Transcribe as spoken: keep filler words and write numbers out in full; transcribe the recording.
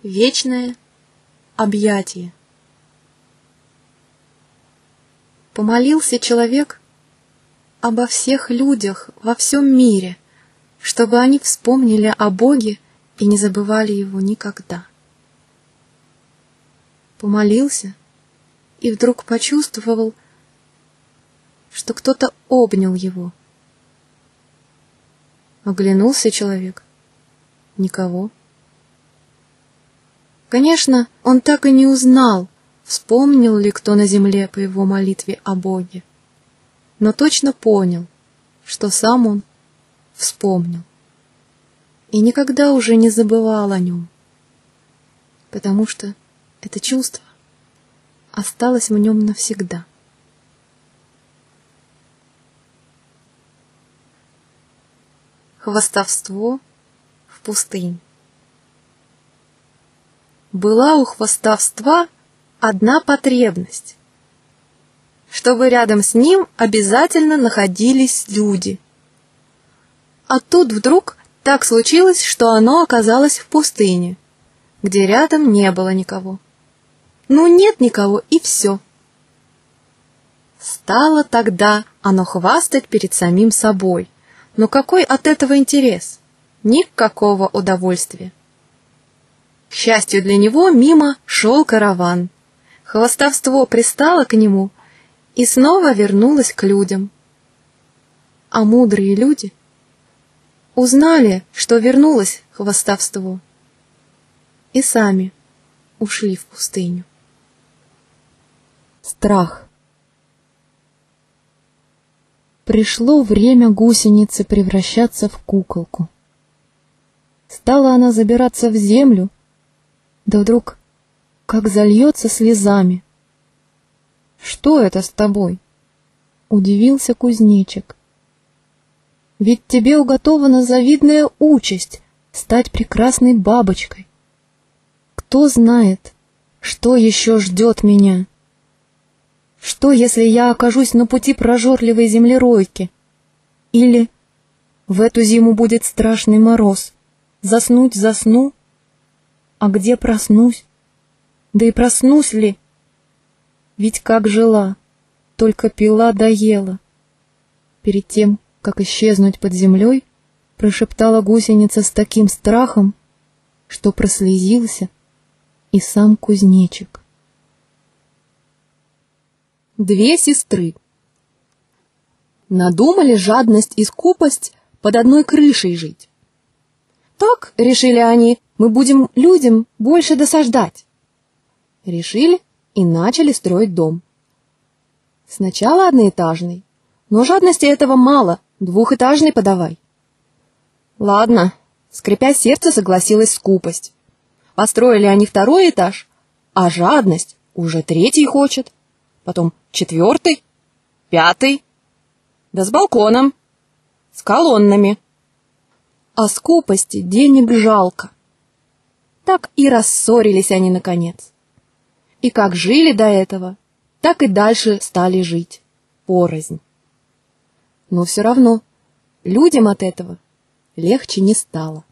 Вечное объятие. Помолился человек обо всех людях во всем мире, чтобы они вспомнили о Боге и не забывали Его никогда. Помолился и вдруг почувствовал, что кто-то обнял его. Оглянулся человек. Никого. Конечно, он так и не узнал, вспомнил ли кто на земле по его молитве о Боге, но точно понял, что сам он вспомнил и никогда уже не забывал о нем, потому что это чувство осталось в нем навсегда. Хвастовство в пустыне. Была у хвастовства одна потребность, чтобы рядом с ним обязательно находились люди. А тут вдруг так случилось, что оно оказалось в пустыне, где рядом не было никого. Ну нет никого, и все. Стало тогда оно хвастать перед самим собой. Но какой от этого интерес? Никакого удовольствия. К счастью для него, мимо шел караван. Хвастовство пристало к нему и снова вернулось к людям. А мудрые люди узнали, что вернулось хвастовство, и сами ушли в пустыню. Страх. Пришло время гусеницы превращаться в куколку. Стала она забираться в землю, да вдруг как зальется слезами. «Что это с тобой?» — удивился кузнечик. «Ведь тебе уготована завидная участь стать прекрасной бабочкой. Кто знает, что еще ждет меня? Что, если я окажусь на пути прожорливой землеройки? Или в эту зиму будет страшный мороз? Заснуть засну? А где проснусь? Да и проснусь ли? Ведь как жила, только пила да ела». Перед тем, как исчезнуть под землей, прошептала гусеница с таким страхом, что прослезился и сам кузнечик. Две сестры. Надумали жадность и скупость под одной крышей жить. Так, решили они, мы будем людям больше досаждать. Решили и начали строить дом. Сначала одноэтажный, но жадности этого мало, двухэтажный подавай. Ладно, скрипя сердце, согласилась скупость. Построили они второй этаж, а жадность уже третий хочет. Потом четвертый, пятый, да с балконом, с колоннами. А скупости денег жалко. Так и рассорились они наконец. И как жили до этого, так и дальше стали жить порознь. Но все равно людям от этого легче не стало.